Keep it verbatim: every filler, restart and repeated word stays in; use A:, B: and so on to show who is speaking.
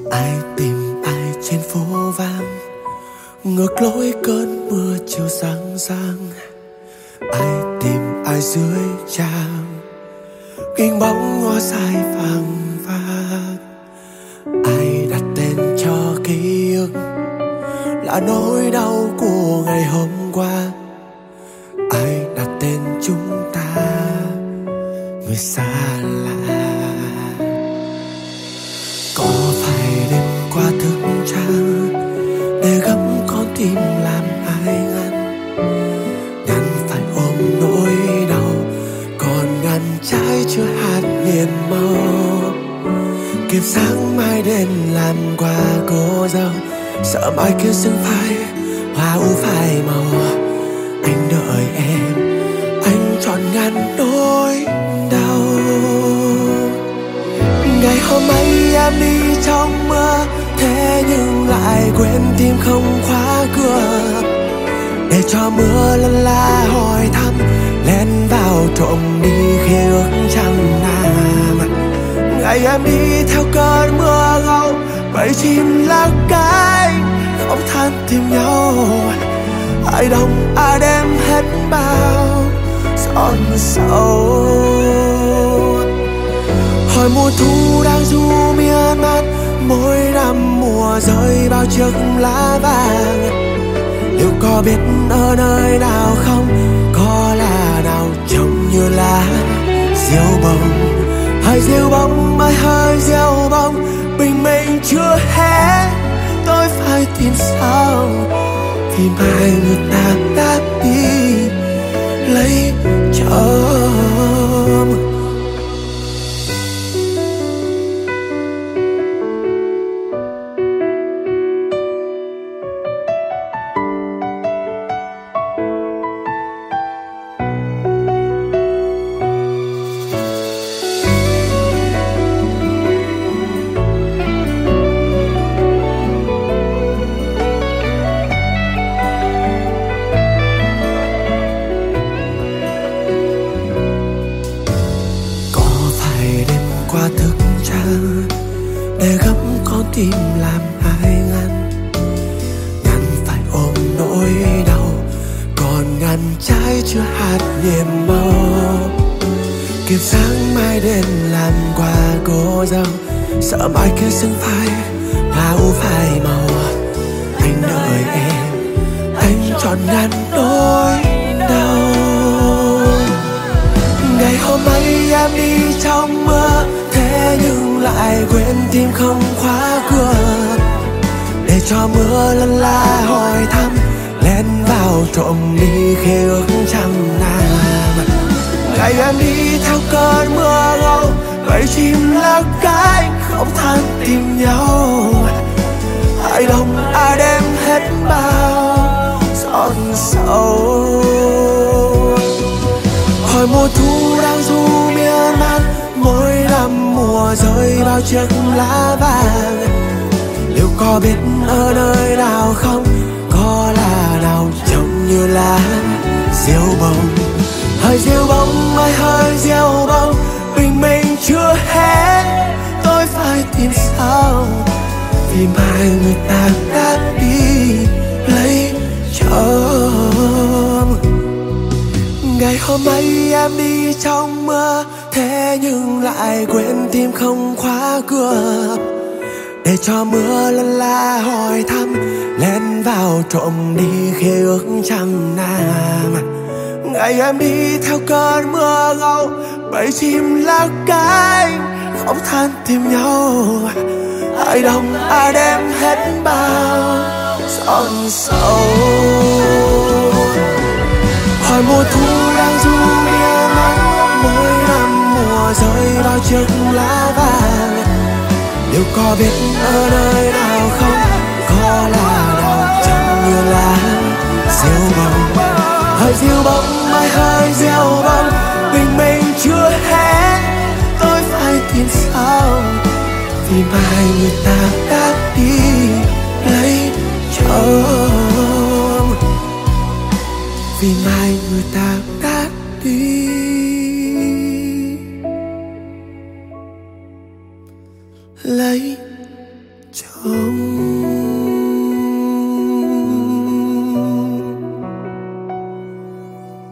A: Ai tìm ai trên phố vàng, ngược lối cơn mưa chiều sáng sáng. Ai tìm ai dưới tràng, kinh bóng hoa sai vàng vàng. Ai đặt tên cho ký ức là nỗi đau của ngày hôm qua. Ai đặt tên chúng ta người xa lạ. Có phải đêm qua thức trắng để gắm con tim làm ai ngăn? Ngăn phải ôm nỗi đau, còn ngăn trái chưa hạt nghiền màu. Kịp sáng mai đến làm quà cô dâu, sợ mai kia sương phai hoa u phai màu. Anh đợi em, anh trọn ngăn nỗi đau. Ngày hôm ấy em đi trong mưa, thế nhưng lại quên tim không khóa cửa. Để cho mưa lân la hỏi thăm, len vào trộm đi khi ước chẳng nam. Ngày em đi theo cơn mưa ngâu, bầy chim lá cánh không than tìm nhau. Ai đông ai đem hết bao giọt sầu. Hỏi mùa thu đang du miên man, mỗi năm mùa rơi bao chiếc lá vàng. Liệu có biết ở nơi nào không, có là nào trông như là diêu bông. Hơi diêu bông ơi hơi diêu bông, bình minh chưa hết tôi phải tìm sao. Vì mai người ta đã đi lấy chồng. Qua thức trắng để gắm con tim làm ai ngăn? Ngăn phải ôm nỗi đau, còn ngăn trái chưa hạt niềm màu. Kịp sáng mai đến làm quà cô dâu, sợ mai kia sương phai hoa u phai màu. Anh đợi em, anh trọn ngăn nỗi đau. Ngày hôm ấy em đi trong mưa, thế nhưng lại quên tim không khóa cửa. Để cho mưa lân la hỏi thăm, len vào trộm đi khi ước chẳng nam. Ngày em đi theo cơn mưa ngâu, bầy chim lá cánh không than tìm nhau. Ai đông ai đem hết bao giọt sầu. Hỏi mùa thu đang du miên man, mỗi năm mùa rơi bao chiếc lá vàng. Liệu có biết ở nơi nào không, có là nào trông như là diêu bông. Hơi diêu bông ơi hơi diêu bông, bình minh chưa hết tôi phải tìm sao. Vì mai người ta đã đi lấy chồng. Ngày hôm ấy em đi trong mưa, thế nhưng lại quên tim không khóa cửa. Để cho mưa lân la hỏi thăm, len vào trộm đi khi ước chẳng nam. Ngày em đi theo cơn mưa ngâu, bầy chim lá cánh không than tìm nhau. Ai đông ai đem hết bao giọt sầu. Hỏi mùa thu đang du miên man, mỗi năm mùa rơi bao chiếc lá vàng. Liệu có biết ở nơi nào không, có là nào trông như là diêu bông. Hơi diêu bông ơi hơi diêu bông, bình minh chưa hết tôi phải tìm sao. Vì mai người ta đã đi lấy chồng. Vì mai người ta đã đi lấy chồng. không.